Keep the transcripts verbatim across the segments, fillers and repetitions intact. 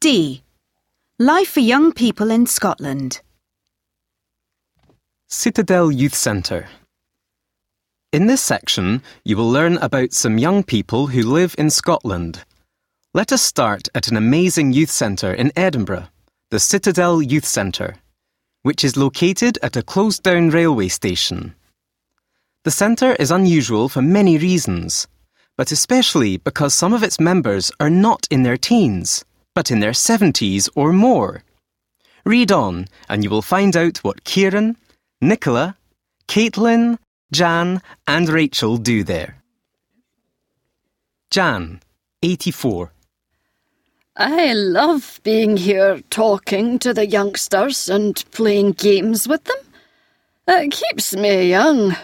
D. Life for young people in Scotland. Citadel Youth Centre. In this section, you will learn about some young people who live in Scotland. Let us start at an amazing youth centre in Edinburgh, the Citadel Youth Centre, which is located at a closed-down railway station. The centre is unusual for many reasons, but especially because some of its members are not in their teens, but in their seventies or more. Read on and you will find out what Kieran, Nicola, Caitlin, Jan and Rachel do there. Jan, eighty-four. I love being here talking to the youngsters and playing games with them. It keeps me young.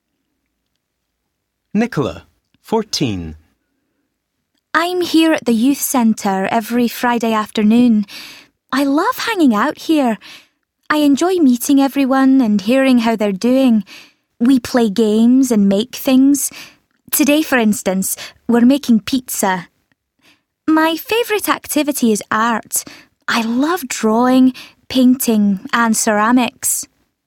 Nicola, fourteen. I'm here at the youth centre every Friday afternoon. I love hanging out here. I enjoy meeting everyone and hearing how they're doing. We play games and make things. Today, for instance, we're making pizza. My favourite activity is art. I love drawing, painting and ceramics.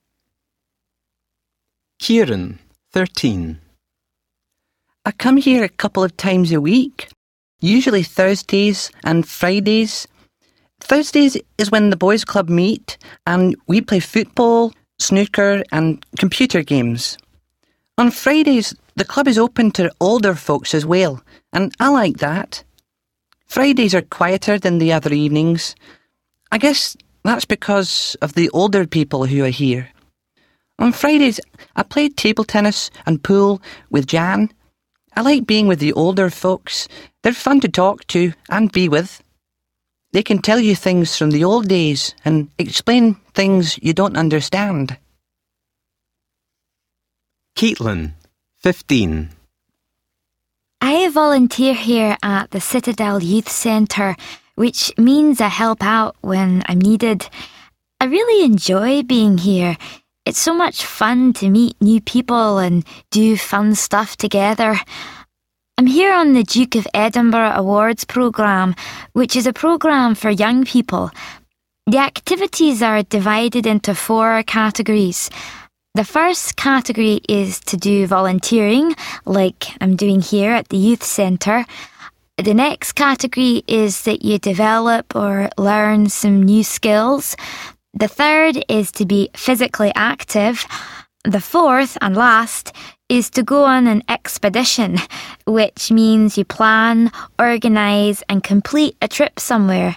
Kieran, thirteen. I come here a couple of times a week, usually Thursdays and Fridays. Thursdays is when the boys' club meet and we play football, snooker and computer games. On Fridays, the club is open to older folks as well, and I like that. Fridays are quieter than the other evenings. I guess that's because of the older people who are here. On Fridays, I play table tennis and pool with Jan. I like being with the older folks. They're fun to talk to and be with. They can tell you things from the old days and explain things you don't understand. Caitlin, fifteen. I volunteer here at the Citadel Youth Centre, which means I help out when I'm needed. I really enjoy being here. It's so much fun to meet new people and do fun stuff together. I'm here on the Duke of Edinburgh Awards programme, which is a programme for young people. The activities are divided into four categories. The first category is to do volunteering, like I'm doing here at the youth centre. The next category is that you develop or learn some new skills. The third is to be physically active. The fourth and last is to go on an expedition, which means you plan, organise and complete a trip somewhere.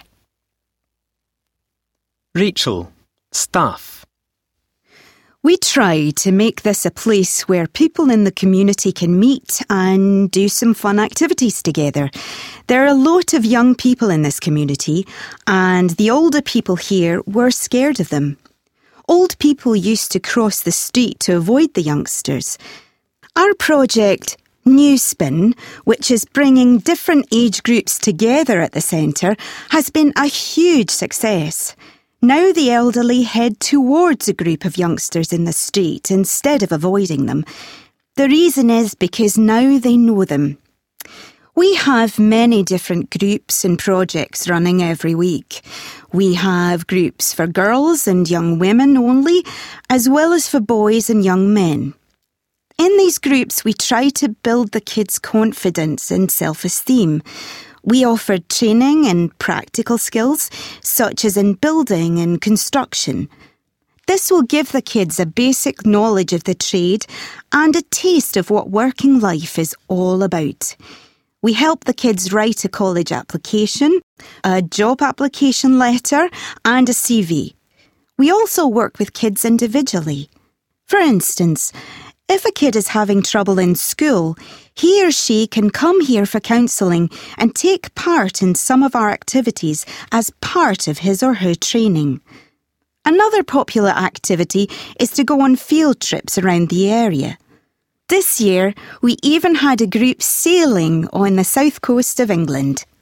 Rachel, staff. We try to make this a place where people in the community can meet and do some fun activities together. There are a lot of young people in this community, and the older people here were scared of them. Old people used to cross the street to avoid the youngsters. Our project, New Spin, which is bringing different age groups together at the centre, has been a huge success. Now the elderly head towards a group of youngsters in the street instead of avoiding them. The reason is because now they know them. We have many different groups and projects running every week. We have groups for girls and young women only, as well as for boys and young men. In these groups, we try to build the kids' confidence and self-esteem. We offer training and practical skills, such as in building and construction. This will give the kids a basic knowledge of the trade and a taste of what working life is all about. We help the kids write a college application, a job application letter, and a C V. We also work with kids individually. For instance, if a kid is having trouble in school, he or she can come here for counselling and take part in some of our activities as part of his or her training. Another popular activity is to go on field trips around the area. This year, we even had a group sailing on the south coast of England.